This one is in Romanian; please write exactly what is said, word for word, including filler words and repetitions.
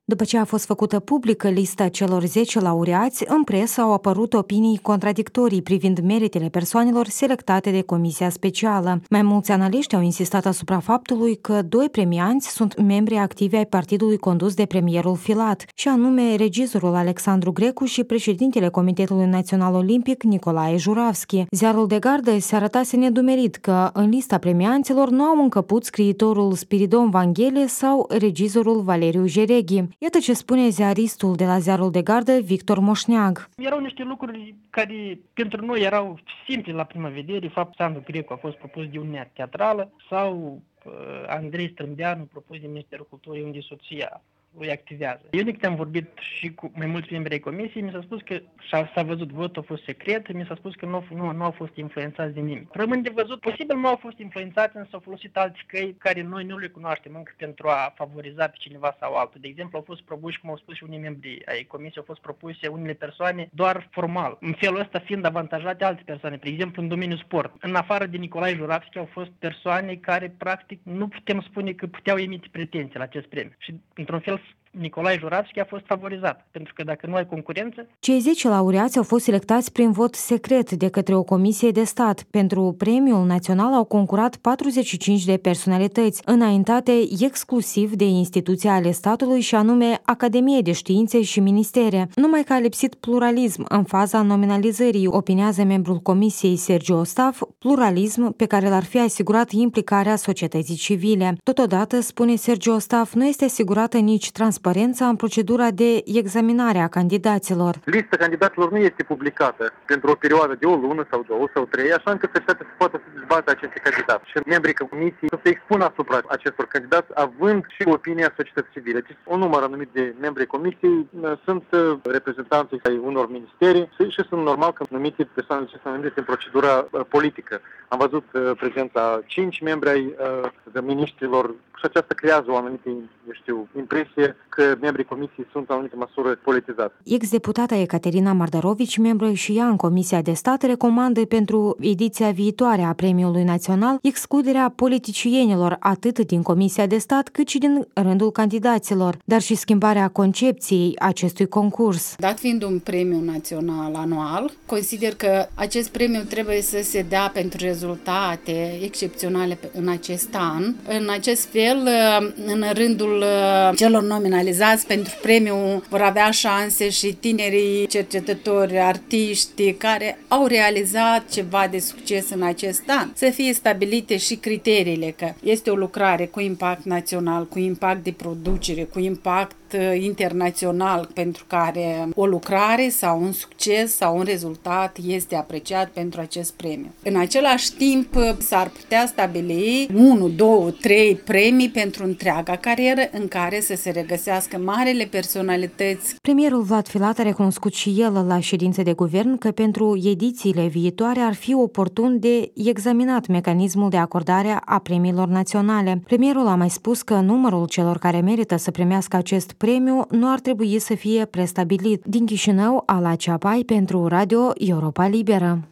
După ce a fost făcută publică lista celor zece laureați, în presă au apărut opinii contradictorii privind meritele persoanelor selectate de Comisia Specială. Mai mulți analiști au insistat asupra faptului că doi premianți sunt membri activi ai partidului condus de premierul Filat, și anume regizorul Alexandru Grecu și președintele Comitetului Național Olimpic Nicolae Juravski. Ziarul de gardă se arătase nedumerit că în lista premianților nu au încăput scriitorul Spiridon Vanghele sau regizorul Valeriu Jereghi. Iată ce spune ziaristul de la Ziarul de Gardă, Victor Moșneag. Erau niște lucruri care pentru noi erau simple la prima vedere. Faptul că Alexandru Grecu a fost propus de Uniunea Teatrală sau uh, Andrei Strâmbeanu propus de Ministerul Culturii, unde soția lui activează. Eu de când am vorbit și cu mai mulți membri ai comisiei, mi s-a spus că s-a văzut votul, a fost secret, mi s-a spus că nu, nu, nu au fost influențați de nimeni. Rămân de văzut, posibil nu au fost influențați, însă au folosit alți căi care noi nu le cunoaștem încă pentru a favoriza pe cineva sau altul. De exemplu, au fost propuși, cum au spus și unii membri ai comisiei, au fost propuse unele persoane doar formal. În felul ăsta fiind avantajate alte persoane, de exemplu în domeniul sport. În afară de Nicolae Juravski au fost persoane care practic nu putem spune că puteau emite pretenții la acest premiu. Și într-un fel Nicolae Juravski a fost favorizat, pentru că dacă nu ai concurență... Cei zece laureați au fost selectați prin vot secret de către o comisie de stat. Pentru premiul național au concurat patruzeci și cinci de personalități, înaintate exclusiv de instituții ale statului, și anume Academie de Științe și Ministere. Numai că a lipsit pluralism în faza nominalizării, opinează membrul comisiei Sergiu Ostaf, pluralism pe care l-ar fi asigurat implicarea societății civile. Totodată, spune Sergiu Ostaf, nu este asigurată nici transparența în procedura de examinare a candidaților. Lista candidaților nu este publicată pentru o perioadă de o lună sau două sau trei, așa încât societatea să poată să dezbată aceste candidați și membrii comisiei să se expună asupra acestor candidați, având și opinia societății civile. Deci, un număr anumit de membrii comisiei sunt reprezentanții ai unor ministeri și sunt normal că numite persoanele ce sunt numite în procedura politică. Am văzut prezența cinci membri ai miniștrilor și aceasta creează o anumită, eu știu, impresie că membrii comisiei sunt în anumită măsură politizați. Ex-deputata Ecaterina Mardarovici, membră și ea în Comisia de Stat, recomandă pentru ediția viitoare a Premiului Național excluderea politicienilor atât din Comisia de Stat cât și din rândul candidaților, dar și schimbarea concepției acestui concurs. Dat fiind un premiu național anual, consider că acest premiu trebuie să se dea pentru rezultate excepționale în acest an. În acest fel, în rândul celor nominalizați pentru premiu vor avea șanse și tinerii cercetători, artiști care au realizat ceva de succes în acest an. Să fie stabilite și criteriile, că este o lucrare cu impact național, cu impact de producere, cu impact internațional, pentru care o lucrare sau un succes sau un rezultat este apreciat pentru acest premiu. În același timp, s-ar putea stabili unu, două, trei premii pentru întreaga carieră în care să se regăsească marele personalități. Premierul Vlad Filat a recunoscut și el la ședințe de guvern că pentru edițiile viitoare ar fi oportun de examinat mecanismul de acordare a premiilor naționale. Premierul a mai spus că numărul celor care merită să primească acest premiu nu ar trebui să fie prestabilit. Din Chișinău, Ala Ceapai pentru Radio Europa Liberă.